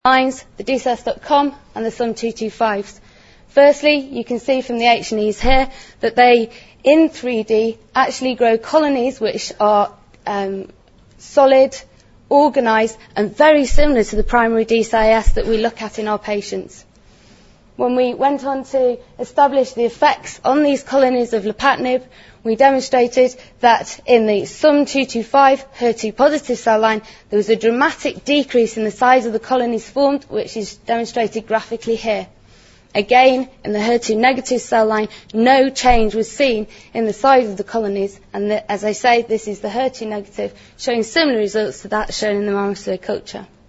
lines, the DCES.com and the SUM225s. Firstly, you can see from the H&Es here that they, in 3D, actually grow colonies which are solid, organised and very similar to the primary DCIS that we look at in our patients. When we went on to establish the effects on these colonies of lapatinib, we demonstrated that in the SUM225 HER2 positive cell line, there was a dramatic decrease in the size of the colonies formed, which is demonstrated graphically here. Again, in the HER2 negative cell line, no change was seen in the size of the colonies, and as I say, this is the HER2 negative, showing similar results to that shown in the mammoth culture.